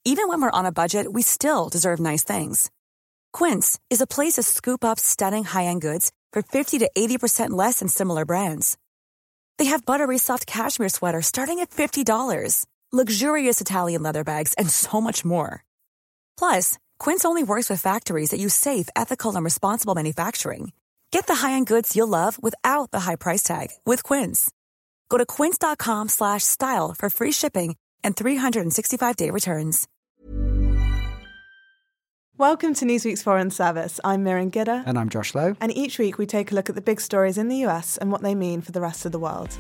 Even when we're on a budget, we still deserve nice things. Quince is a place to scoop up stunning high-end goods for 50 to 80% less than similar brands. They have buttery soft cashmere sweaters starting at $50, luxurious Italian leather bags, and so much more. Plus, Quince only works with factories that use safe, ethical, and responsible manufacturing. Get the high-end goods you'll love without the high price tag with Quince. Go to quince.com/style for free shipping and 365-day returns. Welcome to Newsweek's Foreign Service. I'm Miriam Gidder. And I'm Josh Lowe. And each week we take a look at the big stories in the US and what they mean for the rest of the world.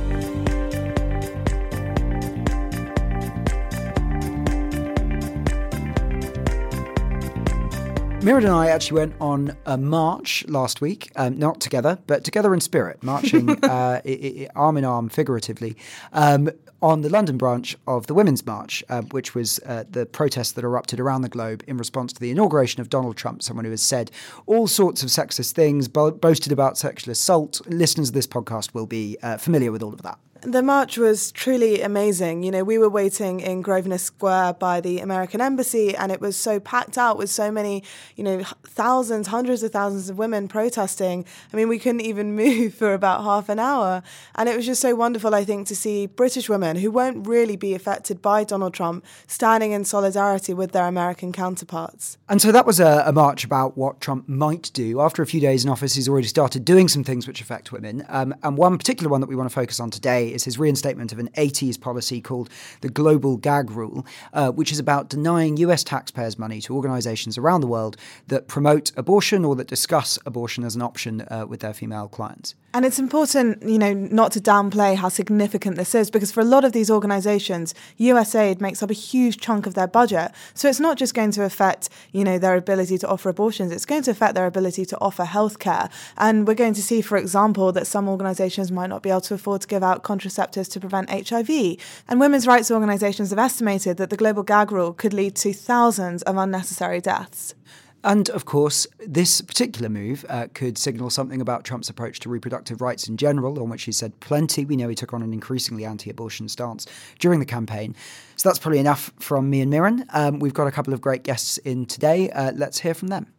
Miriam and I actually went on a march last week, not together, but together in spirit, marching arm in arm, figuratively, on the London branch of the Women's March, which was the protests that erupted around the globe in response to the inauguration of Donald Trump, someone who has said all sorts of sexist things, boasted about sexual assault. Listeners of this podcast will be familiar with all of that. The march was truly amazing. You know, we were waiting in Grosvenor Square by the American Embassy, and it was so packed out with so many, thousands, hundreds of thousands of women protesting. I mean, we couldn't even move for about half an hour. And it was just so wonderful, I think, to see British women who won't really be affected by Donald Trump standing in solidarity with their American counterparts. And so that was a march about what Trump might do. After a few days in office, he's already started doing some things which affect women. And one particular one that we want to focus on today is his reinstatement of an 80s policy called the Global Gag Rule, which is about denying US taxpayers' money to organisations around the world that promote abortion or that discuss abortion as an option with their female clients. And it's important, not to downplay how significant this is, because for a lot of these organisations, USAID makes up a huge chunk of their budget. So it's not just going to affect, their ability to offer abortions, it's going to affect their ability to offer healthcare. And we're going to see, for example, that some organisations might not be able to afford to give out contraceptives to prevent HIV. And women's rights organisations have estimated that the global gag rule could lead to thousands of unnecessary deaths. And, of course, this particular move could signal something about Trump's approach to reproductive rights in general, on which he said plenty. We know he took on an increasingly anti-abortion stance during the campaign. So that's probably enough from me and Miriam. We've got a couple of great guests in today. Let's hear from them.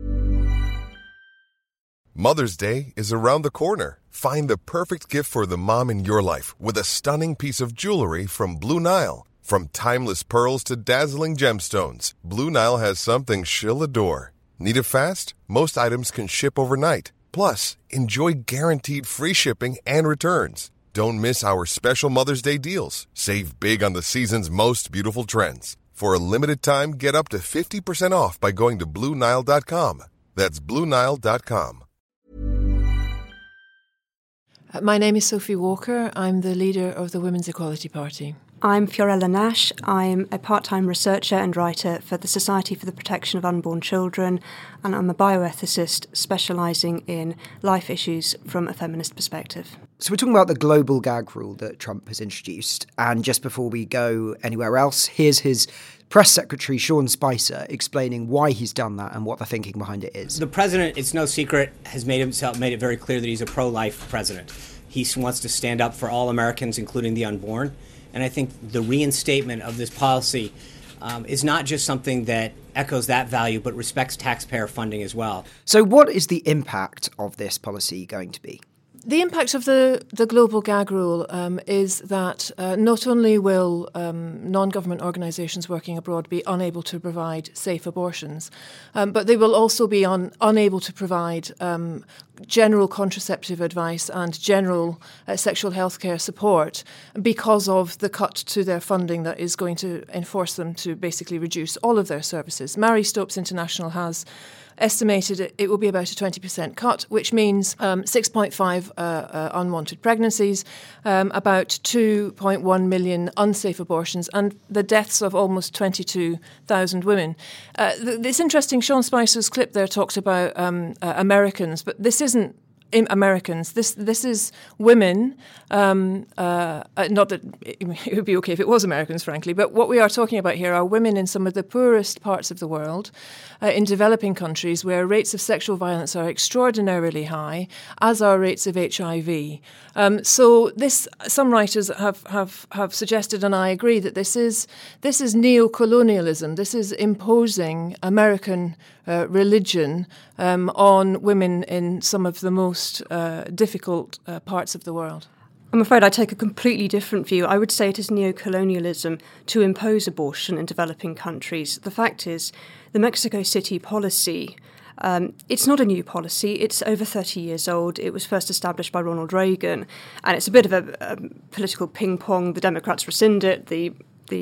Mother's Day is around the corner. Find the perfect gift for the mom in your life with a stunning piece of jewelry from Blue Nile. From timeless pearls to dazzling gemstones, Blue Nile has something she'll adore. Need it fast? Most items can ship overnight. Plus, enjoy guaranteed free shipping and returns. Don't miss our special Mother's Day deals. Save big on the season's most beautiful trends. For a limited time, get up to 50% off by going to BlueNile.com. That's BlueNile.com. My name is Sophie Walker. I'm the leader of the Women's Equality Party. I'm Fiorella Nash. I'm a part-time researcher and writer for the Society for the Protection of Unborn Children, and I'm a bioethicist specialising in life issues from a feminist perspective. So we're talking about the global gag rule that Trump has introduced. And just before we go anywhere else, here's his press secretary, Sean Spicer, explaining why he's done that and what the thinking behind it is. The president, it's no secret, has made it very clear that he's a pro-life president. He wants to stand up for all Americans, including the unborn. And I think the reinstatement of this policy is not just something that echoes that value, but respects taxpayer funding as well. So what is the impact of this policy going to be? The impact of the global gag rule is that not only will non-government organisations working abroad be unable to provide safe abortions, but they will also be unable to provide general contraceptive advice and general sexual health care support because of the cut to their funding that is going to enforce them to basically reduce all of their services. Marie Stopes International has estimated it will be about a 20% cut, which means 6.5 unwanted pregnancies, about 2.1 million unsafe abortions, and the deaths of almost 22,000 women. This interesting Sean Spicer's clip there talked about Americans, but this isn't Americans. This is women. Not that it would be okay if it was Americans, frankly, but what we are talking about here are women in some of the poorest parts of the world, in developing countries where rates of sexual violence are extraordinarily high, as are rates of HIV. So some writers have suggested, and I agree, that this is neo-colonialism. This is imposing American religion on women in some of the most difficult parts of the world. I'm afraid I take a completely different view. I would say it is neo-colonialism to impose abortion in developing countries. The fact is, the Mexico City policy, it's not a new policy. It's over 30 years old. It was first established by Ronald Reagan, and it's a bit of a political ping-pong. The Democrats rescind it. The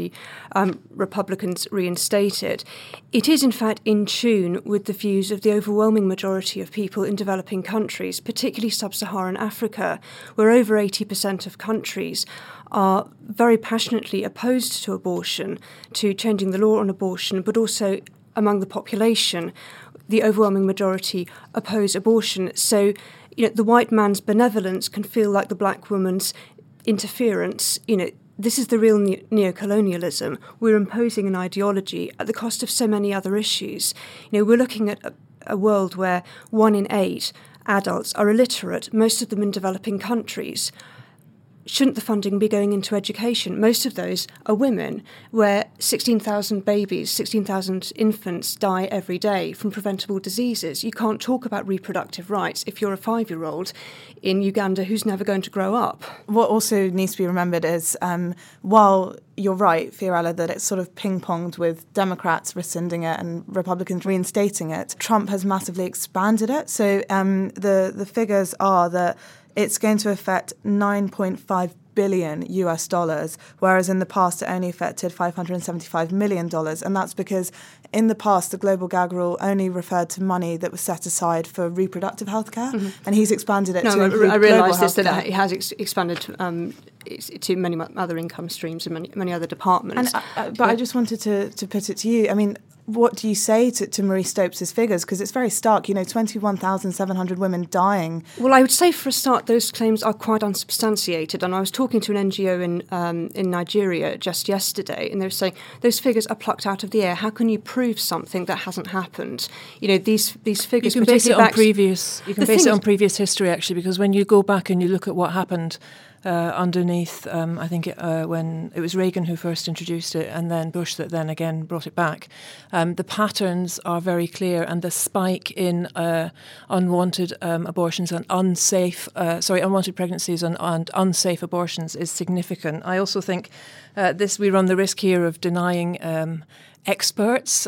Republicans reinstate it. It is, in fact, in tune with the views of the overwhelming majority of people in developing countries, particularly sub-Saharan Africa, where over 80% of countries are very passionately opposed to abortion, to changing the law on abortion, but also among the population, the overwhelming majority oppose abortion. So, the white man's benevolence can feel like the black woman's interference. This is the real neo-colonialism. We're imposing an ideology at the cost of so many other issues. We're looking at a world where 1 in 8 adults are illiterate, most of them in developing countries. Shouldn't the funding be going into education? Most of those are women, where 16,000 babies, 16,000 infants die every day from preventable diseases. You can't talk about reproductive rights if you're a 5-year-old in Uganda who's never going to grow up. What also needs to be remembered is, while you're right, Fiorella, that it's sort of ping-ponged with Democrats rescinding it and Republicans reinstating it, Trump has massively expanded it. So the figures are that it's going to affect $9.5 billion US dollars, whereas in the past it only affected $575 million. And that's because in the past the global gag rule only referred to money that was set aside for reproductive healthcare, and he's expanded it to include I realise this, healthcare. that it has expanded to many other income streams and many other departments. But I just wanted to put it to you. I mean, what do you say to Marie Stopes' figures? Because it's very stark, 21,700 women dying. Well, I would say for a start, those claims are quite unsubstantiated. And I was talking to an NGO in Nigeria just yesterday, and they were saying those figures are plucked out of the air. How can you prove something that hasn't happened? These figures. You can base it on previous. You can base it on previous history, actually, because when you go back and you look at what happened underneath, I think when it was Reagan who first introduced it, and then Bush that then again brought it back. The patterns are very clear, and the spike in unwanted abortions and unwanted pregnancies and unsafe abortions is significant. I also think we run the risk here of denying experts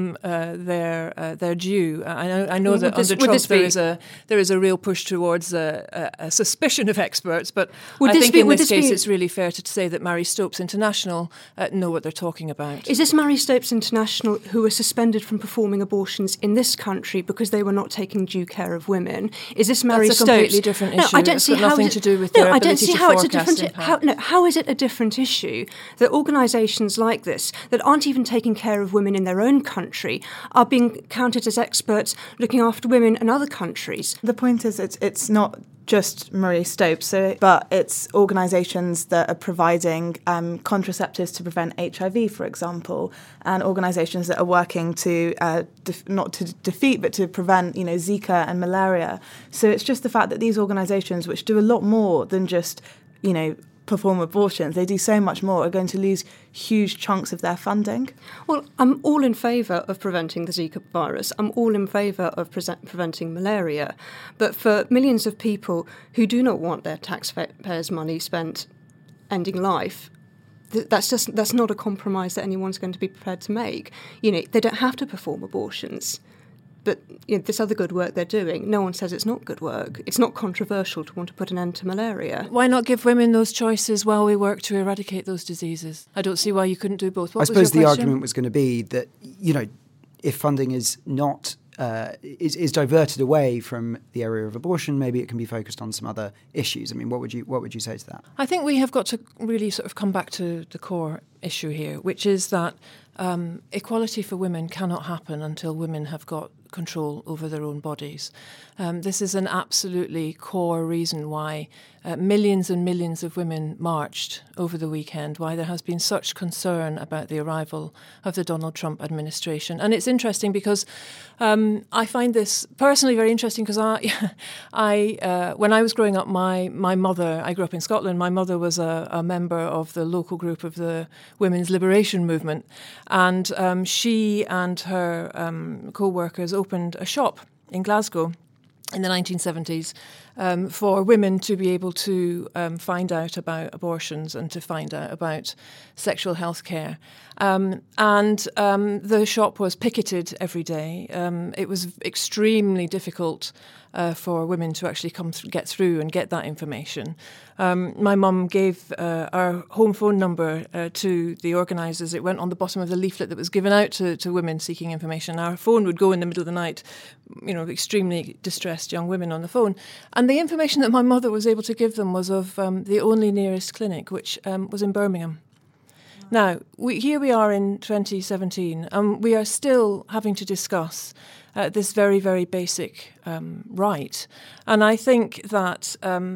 their due. I know that under Trump there is a real push towards a suspicion of experts, but I think in this case it's really fair to say that Marie Stopes International know what they're talking about. Is this Marie Stopes International who were suspended from performing abortions in this country because they were not taking due care of women? Is this Marie Stopes? That's a completely different issue. No, I don't see how nothing to do with their ability to forecast impact. How is it a different issue that organisations like this that aren't even taking care of women in their own country are being counted as experts looking after women in other countries? The point is it's not just Marie Stopes, but it's organisations that are providing contraceptives to prevent HIV, for example, and organisations that are working to not to defeat but to prevent, Zika and malaria. So it's just the fact that these organisations, which do a lot more than just, perform abortions, they do so much more, are going to lose huge chunks of their funding. Well, I'm all in favour of preventing the Zika virus. I'm all in favour of preventing malaria. But for millions of people who do not want their taxpayers' money spent ending life, that's not a compromise that anyone's going to be prepared to make. They don't have to perform abortions. But this other good work they're doing, no one says it's not good work. It's not controversial to want to put an end to malaria. Why not give women those choices while we work to eradicate those diseases? I don't see why you couldn't do both. I suppose the argument was going to be that, if funding is not is diverted away from the area of abortion, maybe it can be focused on some other issues. I mean, what would you say to that? I think we have got to really sort of come back to the core issue here, which is that equality for women cannot happen until women have got control over their own bodies. This is an absolutely core reason why millions and millions of women marched over the weekend, why there has been such concern about the arrival of the Donald Trump administration. And it's interesting because I find this personally very interesting because when I was growing up, my mother, I grew up in Scotland, my mother was a member of the local group of the Women's Liberation Movement, and she and her co-workers opened a shop in Glasgow in the 1970s for women to be able to find out about abortions and to find out about sexual health care. And the shop was picketed every day. It was extremely difficult for women to actually get through and get that information. My mum gave our home phone number to the organisers. It went on the bottom of the leaflet that was given out to women seeking information. Our phone would go in the middle of the night, extremely distressed young women on the phone. And the information that my mother was able to give them was of the only nearest clinic, which was in Birmingham. Now, here we are in 2017, and we are still having to discuss this very, very basic right. And I think that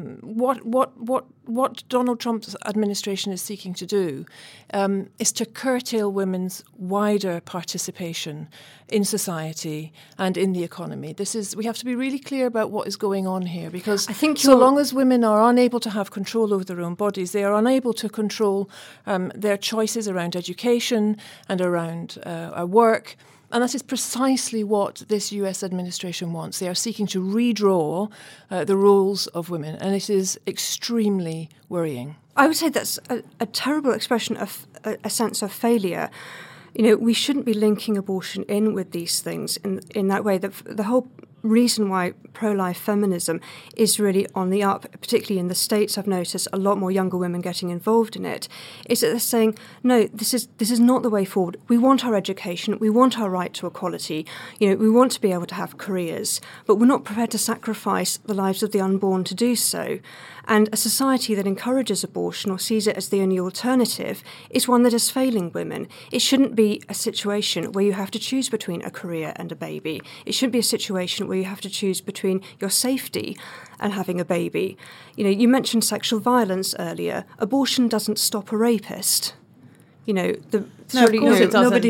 what Donald Trump's administration is seeking to do is to curtail women's wider participation in society and in the economy. We have to be really clear about what is going on here, because I think so long as women are unable to have control over their own bodies, they are unable to control their choices around education and around work. And that is precisely what this US administration wants. They are seeking to redraw the roles of women, and it is extremely worrying. I would say that's a terrible expression of a sense of failure. We shouldn't be linking abortion in with these things in that way. The whole reason why pro-life feminism is really on the up, particularly in the States, I've noticed a lot more younger women getting involved in it, is that they're saying, no, this is not the way forward. We want our education, we want our right to equality, we want to be able to have careers, but we're not prepared to sacrifice the lives of the unborn to do so. And a society that encourages abortion or sees it as the only alternative is one that is failing women. It shouldn't be a situation where you have to choose between a career and a baby. It shouldn't be a situation where you have to choose between your safety and having a baby. You mentioned sexual violence earlier. Abortion doesn't stop a rapist. No, of course it doesn't.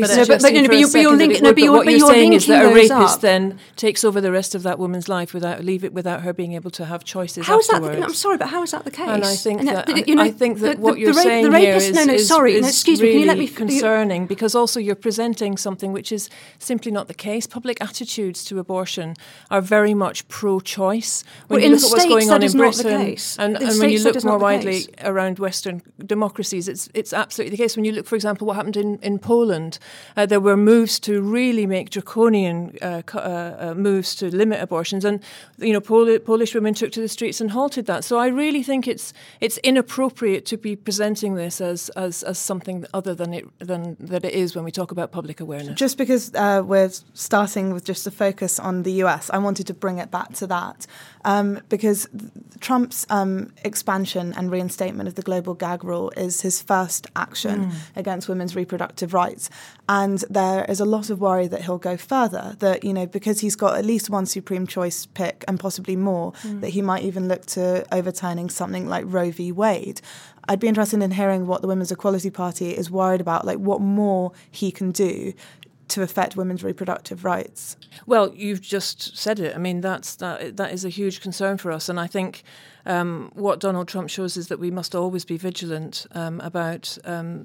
But you're saying is that a rapist then takes over the rest of that woman's life without her being able to have choices afterwards. I'm sorry, but how is that the case? And I think that what you're saying here is really concerning, because also you're presenting something which is simply not the case. Public attitudes to abortion are very much pro-choice. When you look at what's going on in Britain, and when you look more widely around Western democracies, it's absolutely the case. When you look, for example, what happened in Poland, there were moves to really make draconian moves to limit abortions, and Polish women took to the streets and halted that. So I really think it's inappropriate to be presenting this as something other than that it is when we talk about public awareness. Just because we're starting with just a focus on the US, I wanted to bring it back to that because Trump's expansion and reinstatement of the global gag rule is his first action against women's reproductive rights. And there is a lot of worry that he'll go further, that, because he's got at least one Supreme Choice pick and possibly more, that he might even look to overturning something like Roe v. Wade. I'd be interested in hearing what the Women's Equality Party is worried about, like what more he can do to affect women's reproductive rights. Well, you've just said it. I mean, that is a huge concern for us. And I think what Donald Trump shows is that we must always be vigilant about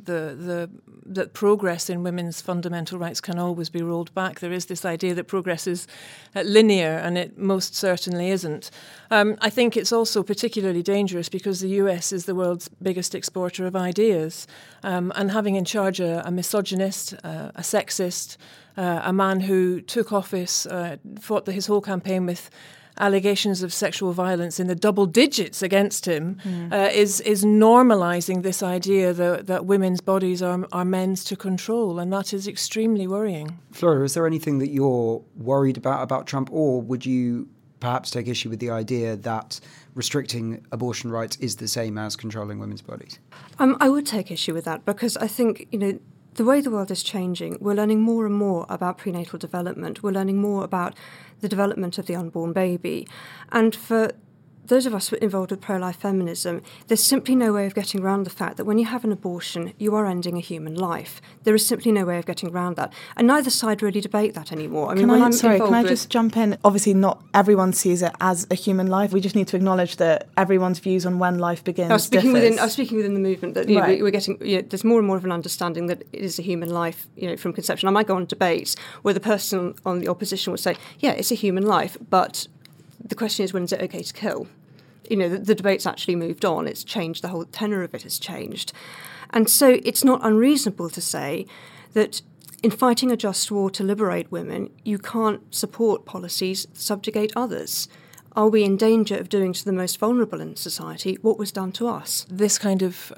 that progress in women's fundamental rights can always be rolled back. There is this idea that progress is linear, and it most certainly isn't. I think it's also particularly dangerous because the US is the world's biggest exporter of ideas, and having in charge a misogynist, a sexist, a man who took office, fought his whole campaign with allegations of sexual violence in the double digits against him, is normalising this idea that women's bodies are men's to control, and that is extremely worrying. Flora, is there anything that you're worried about Trump, or would you perhaps take issue with the idea that restricting abortion rights is the same as controlling women's bodies? I would take issue with that because I think, the way the world is changing, we're learning more and more about prenatal development. We're learning more about the development of the unborn baby. And for those of us involved with pro-life feminism, there's simply no way of getting around the fact that when you have an abortion, you are ending a human life. There is simply no way of getting around that. And neither side really debate that anymore. Can I just jump in? Obviously, not everyone sees it as a human life. We just need to acknowledge that everyone's views on when life begins I was speaking within the movement that right. we're getting. There's more and more of an understanding that it is a human life, from conception. I might go on debates where the person on the opposition would say, yeah, it's a human life, but the question is, when is it okay to kill? The debate's actually moved on. It's changed. The whole tenor of it has changed. And so it's not unreasonable to say that in fighting a just war to liberate women, you can't support policies that subjugate others. Are we in danger of doing to the most vulnerable in society what was done to us? This kind of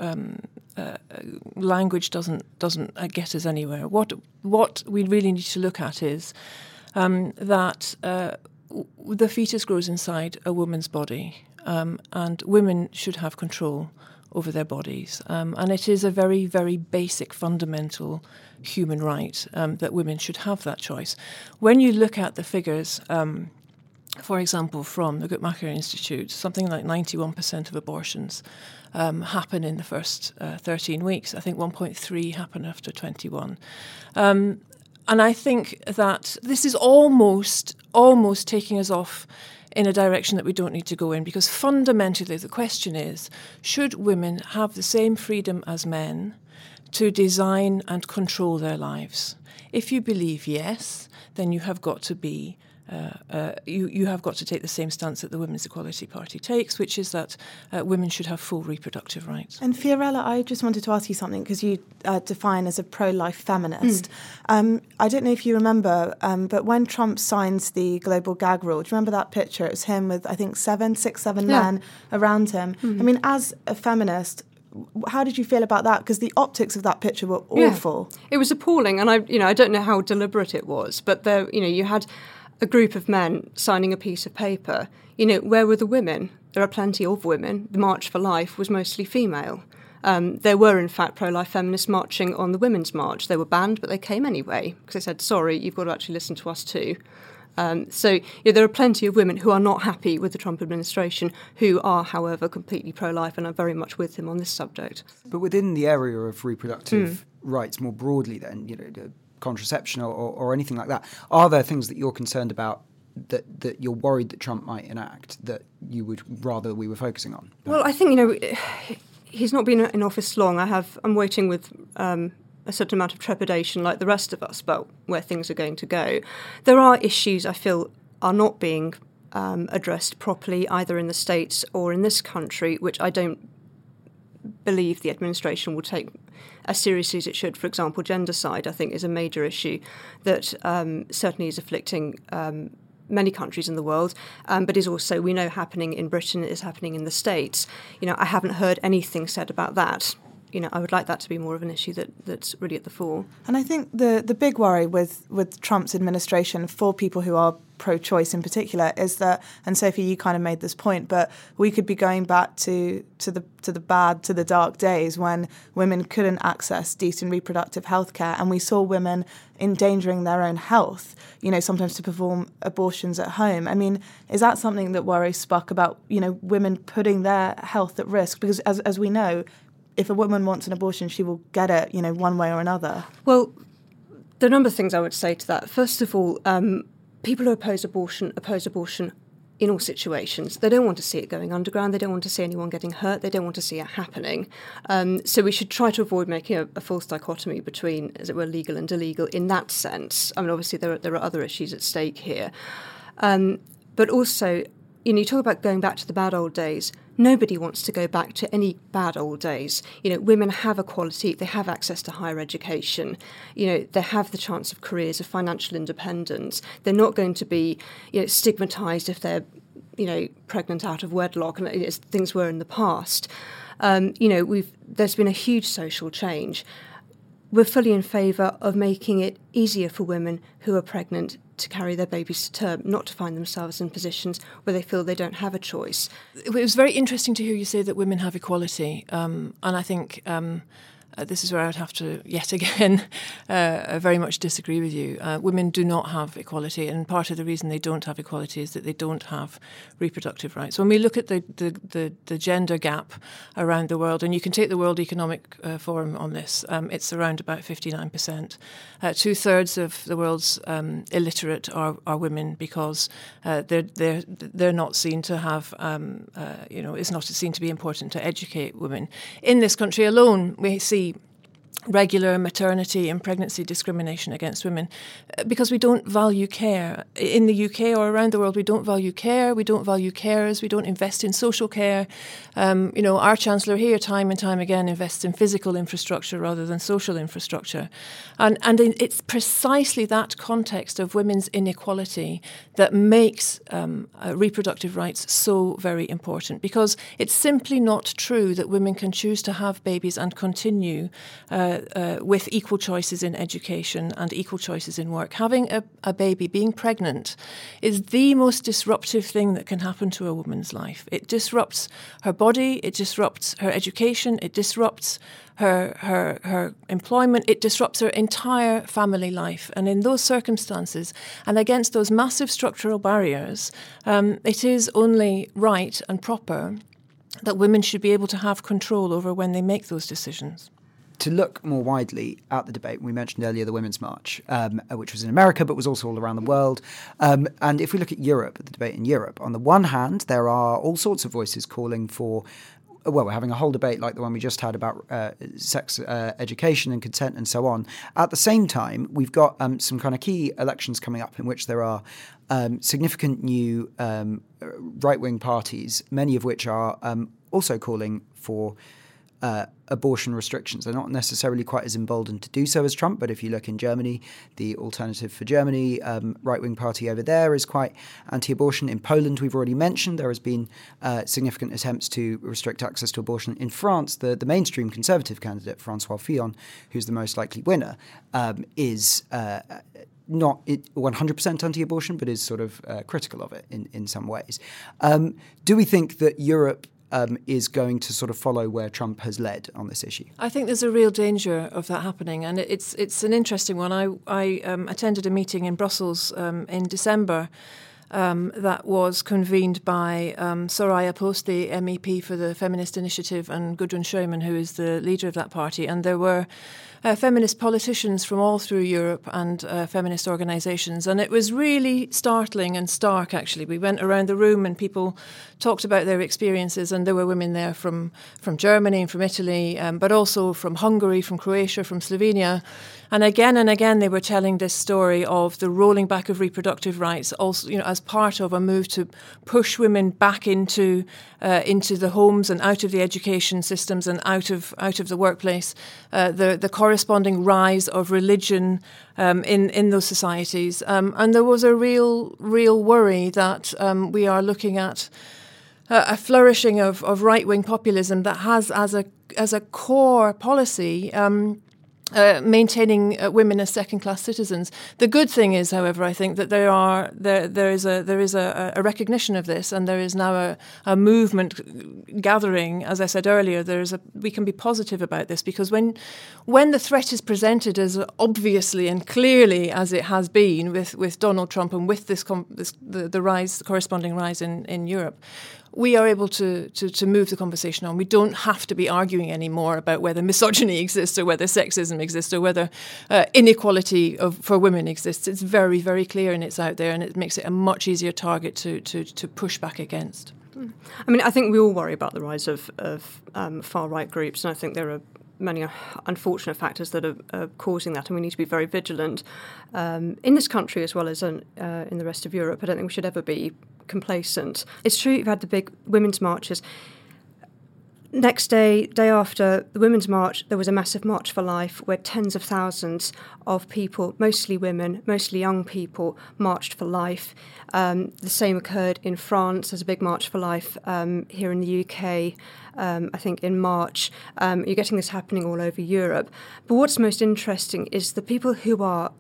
language doesn't get us anywhere. What we really need to look at is that the fetus grows inside a woman's body. And women should have control over their bodies. And it is a very, very basic, fundamental human right that women should have that choice. When you look at the figures, for example, from the Guttmacher Institute, something like 91% of abortions happen in the first 13 weeks. I think 1.3 happen after 21. And I think that this is almost taking us off in a direction that we don't need to go in, because fundamentally the question is, should women have the same freedom as men to design and control their lives? If you believe yes, then you have got to be you have got to take the same stance that the Women's Equality Party takes, which is that women should have full reproductive rights. And Fiorella, I just wanted to ask you something, because you define as a pro-life feminist. I don't know if you remember, but when Trump signs the global gag rule, do you remember that picture? It was him with, I think, six, seven men around him. I mean, as a feminist, how did you feel about that? Because the optics of that picture were awful. Yeah. It was appalling, and I don't know how deliberate it was, but there, you had a group of men signing a piece of paper. Where were the women? There are plenty of women. The March for Life was mostly female. There were, in fact, pro-life feminists marching on the Women's March. They were banned, but they came anyway, because they said, sorry, you've got to actually listen to us too. So there are plenty of women who are not happy with the Trump administration, who are, however, completely pro-life and are very much with him on this subject. But within the area of reproductive rights more broadly then, contraception or anything like that, are there things that you're concerned about that you're worried that Trump might enact that you would rather we were focusing on? Well, I think, he's not been in office long. I'm waiting with a certain amount of trepidation, like the rest of us, about where things are going to go. There are issues I feel are not being addressed properly, either in the States or in this country, which I don't believe the administration will take as seriously as it should. For example, gendercide, I think, is a major issue that certainly is afflicting many countries in the world, but is also, we know, happening in Britain, is happening in the States. I haven't heard anything said about that. I would like that to be more of an issue that's really at the fore. And I think the big worry with Trump's administration, for people who are pro-choice in particular, is that, and Sophie, you kind of made this point, but we could be going back to the dark days when women couldn't access decent reproductive health care, and we saw women endangering their own health, sometimes to perform abortions at home. I mean, is that something that worries Spuck about, women putting their health at risk? Because as we know, if a woman wants an abortion, she will get it, one way or another. Well, there are a number of things I would say to that. First of all, people who oppose abortion in all situations. They don't want to see it going underground. They don't want to see anyone getting hurt. They don't want to see it happening. So we should try to avoid making a false dichotomy between, as it were, legal and illegal in that sense. I mean, obviously there are other issues at stake here. But also, you talk about going back to the bad old days. Nobody wants to go back to any bad old days. Women have equality, they have access to higher education, they have the chance of careers, of financial independence. They're not going to be stigmatised if they're pregnant out of wedlock, and as things were in the past. There's been a huge social change. We're fully in favour of making it easier for women who are pregnant to carry their babies to term, not to find themselves in positions where they feel they don't have a choice. It was very interesting to hear you say that women have equality, and I think this is where I'd have to, yet again, very much disagree with you. Women do not have equality, and part of the reason they don't have equality is that they don't have reproductive rights. When we look at the gender gap around the world, and you can take the World Economic Forum on this, it's around about 59%. 2/3 of the world's illiterate are women because they're not seen to have, it's not seen to be important to educate women. In this country alone, we see regular maternity and pregnancy discrimination against women because we don't value care. In the UK or around the world, we don't value care, we don't value carers, we don't invest in social care. Our Chancellor here time and time again invests in physical infrastructure rather than social infrastructure. And it's precisely that context of women's inequality that makes reproductive rights so very important, because it's simply not true that women can choose to have babies and continue with equal choices in education and equal choices in work. Having a baby, being pregnant, is the most disruptive thing that can happen to a woman's life. It disrupts her body, it disrupts her education, it disrupts her employment, it disrupts her entire family life. And in those circumstances, and against those massive structural barriers, it is only right and proper that women should be able to have control over when they make those decisions. To look more widely at the debate, we mentioned earlier the Women's March, which was in America but was also all around the world. And if we look at Europe, the debate in Europe, on the one hand, there are all sorts of voices calling for, well, we're having a whole debate like the one we just had about sex education and consent and so on. At the same time, we've got some kind of key elections coming up in which there are significant new right-wing parties, many of which are also calling for abortion restrictions. They're not necessarily quite as emboldened to do so as Trump, but if you look in Germany, the Alternative for Germany right-wing party over there is quite anti-abortion. In Poland, we've already mentioned, there has been significant attempts to restrict access to abortion. In France, the mainstream Conservative candidate, François Fillon, who's the most likely winner, is not 100% anti-abortion, but is sort of critical of it in some ways. Do we think that Europe is going to sort of follow where Trump has led on this issue? I think there's a real danger of that happening, and it's an interesting one. I attended a meeting in Brussels in December that was convened by Soraya Post, the MEP for the Feminist Initiative, and Gudrun Scheumann, who is the leader of that party. And there were feminist politicians from all through Europe and feminist organisations. And it was really startling and stark, actually. We went around the room and people talked about their experiences, and there were women there from Germany and from Italy, but also from Hungary, from Croatia, from Slovenia. And again, they were telling this story of the rolling back of reproductive rights, also, as part of a move to push women back into the homes and out of the education systems and out of the workplace. The corresponding rise of religion in those societies, and there was a real worry that we are looking at a flourishing of right-wing populism that has as a core policy maintaining women as second-class citizens. The good thing is, however, I think that there is a recognition of this, and there is now a movement gathering. As I said earlier, we can be positive about this, because when the threat is presented as obviously and clearly as it has been with Donald Trump and with the corresponding rise in Europe, we are able to move the conversation on. We don't have to be arguing anymore about whether misogyny exists or whether sexism exists or whether inequality for women exists. It's very, very clear and it's out there, and it makes it a much easier target to push back against. I mean, I think we all worry about the rise of far-right groups, and I think there are many unfortunate factors that are causing that, and we need to be very vigilant in this country as well as in the rest of Europe. I don't think we should ever be complacent. It's true you've had the big women's marches. Next day after the Women's March, there was a massive March for Life where tens of thousands of people, mostly women, mostly young people, marched for life. The same occurred in France. There's a big March for Life here in the UK, I think in March. You're getting this happening all over Europe. But what's most interesting is the people who are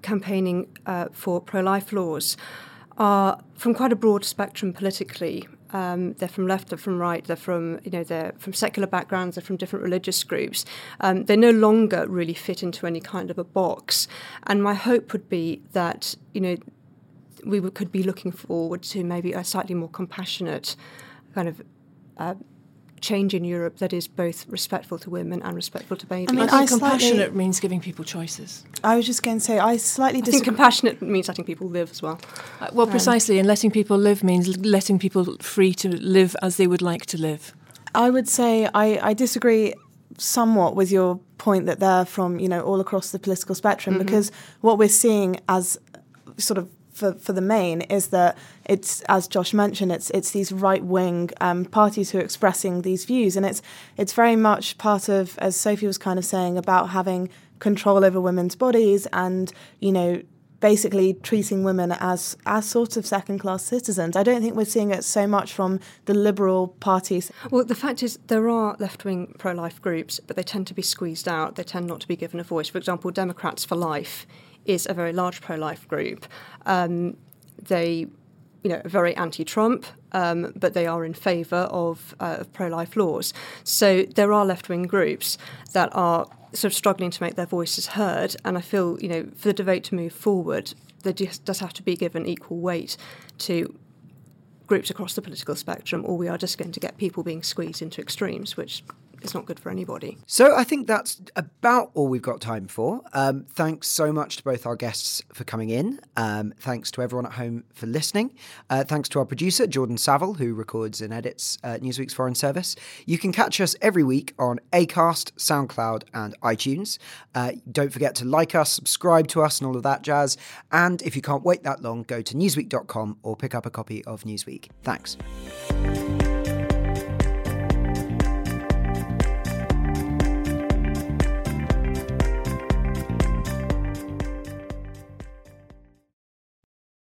campaigning for pro-life laws are from quite a broad spectrum politically. They're from left, they're from right, they're from secular backgrounds, they're from different religious groups. They no longer really fit into any kind of a box. And my hope would be that, we could be looking forward to maybe a slightly more compassionate kind of change in Europe that is both respectful to women and respectful to babies. I think compassionate means giving people choices. I was just going to say, I think compassionate means letting people live as well. Precisely, and letting people live means letting people free to live as they would like to live. I would say I disagree somewhat with your point that they're from, all across the political spectrum, because what we're seeing as sort of for the main is that it's, as Josh mentioned, it's these right-wing parties who are expressing these views, and it's very much part of, as Sophie was kind of saying, about having control over women's bodies and, basically treating women as sorts of second-class citizens. I don't think we're seeing it so much from the liberal parties. Well, the fact is there are left-wing pro-life groups, but they tend to be squeezed out. They tend not to be given a voice. For example, Democrats for Life is a very large pro-life group. They, are very anti-Trump, but they are in favour of pro-life laws. So there are left-wing groups that are sort of struggling to make their voices heard, and I feel, for the debate to move forward, there does have to be given equal weight to groups across the political spectrum, or we are just going to get people being squeezed into extremes, which is not good for anybody. So I think that's about all we've got time for. Thanks so much to both our guests for coming in. Thanks to everyone at home for listening. Thanks to our producer, Jordan Saville, who records and edits Newsweek's Foreign Service. You can catch us every week on Acast, SoundCloud and iTunes. Don't forget to like us, subscribe to us and all of that jazz. And if you can't wait that long, go to newsweek.com or pick up a copy of Newsweek. Thanks.